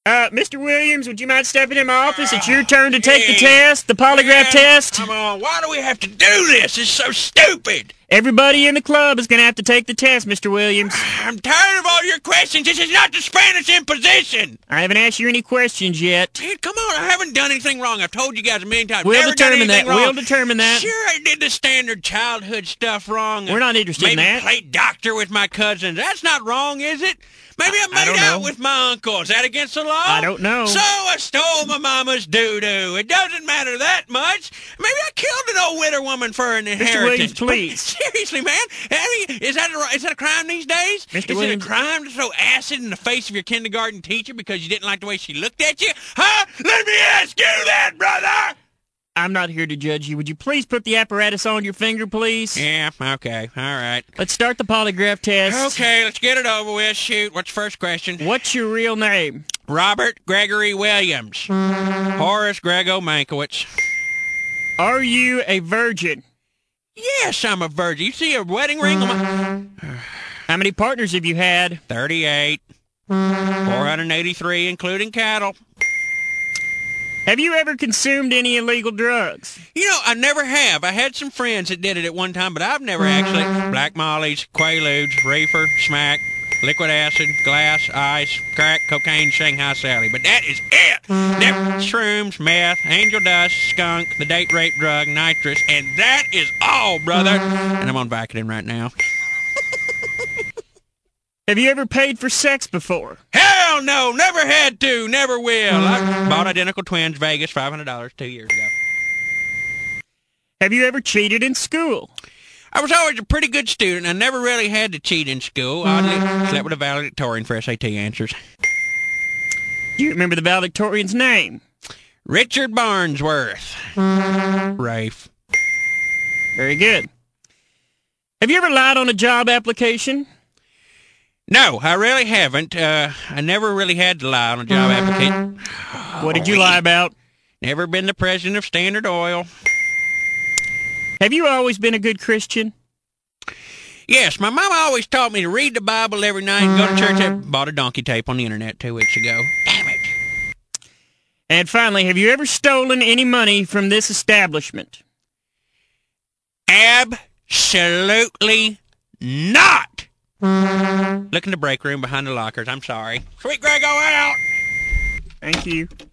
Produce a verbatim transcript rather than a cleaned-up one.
Uh, Mister Williams, would you mind stepping in my office? It's your turn to take the Hey, test, the polygraph man, test. Come on, why do we have to do this? It's so stupid. Everybody in the club is going to have to take the test, Mister Williams. I'm tired of all your questions. This is not the Spanish Inquisition. I haven't asked you any questions yet. Man, come on, I haven't done anything wrong. I've told you guys a million times. We'll Never done determine that. anything wrong. We'll determine that. Sure, I did the standard childhood stuff wrong. We're not interested in Maybe that. played doctor with my cousins. That's not wrong, is it? Maybe I I- I made don't out know. with my uncle. Is that against the law? I don't know. So I stole my mama's doo-doo. It doesn't matter that much. Maybe I killed an old widow woman for an inheritance. Mister Williams, please. Seriously, man. I mean, is that a, is that a crime these days? Mister Is Williams. it a crime to throw acid in the face of your kindergarten teacher because you didn't like the way she looked at you? Huh? Let me ask you that, brother! I'm not here to judge you. Would you please put the apparatus on your finger, please? Yeah, okay, all right. Let's start the polygraph test. Okay, let's get it over with. Shoot, what's the first question? What's your real name? Robert Gregory Williams. Horace Grego Mankiewicz. Are you a virgin? Yes, I'm a virgin. You see a wedding ring on my... How many partners have you had? thirty-eight. four hundred eighty-three, including cattle. Have you ever consumed any illegal drugs? You know, I never have. I had some friends that did it at one time, but I've never actually. Black mollies, quaaludes, reefer, smack, liquid acid, glass, ice, crack, cocaine, Shanghai Sally. But that is it. Never shrooms, meth, angel dust, skunk, the date rape drug, nitrous, and that is all, brother. And I'm on Vicodin right now. Have you ever paid for sex before? Hell no, never had to, never will. I bought identical twins, Vegas, five hundred dollars two years ago. Have you ever cheated in school? I was always a pretty good student. I never really had to cheat in school. I slept with a valedictorian for S A T answers. Do you remember the valedictorian's name? Richard Barnsworth. Rafe. Very good. Have you ever lied on a job application? No, I really haven't. Uh, I never really had to lie on a job application. What did you lie about? Never been the president of Standard Oil. Have you always been a good Christian? Yes, my mama always taught me to read the Bible every night and go to church. I bought a donkey tape on the internet two weeks ago. Damn it. And finally, have you ever stolen any money from this establishment? Absolutely not. Look in the break room behind the lockers. I'm sorry. Sweet Grego out. Thank you.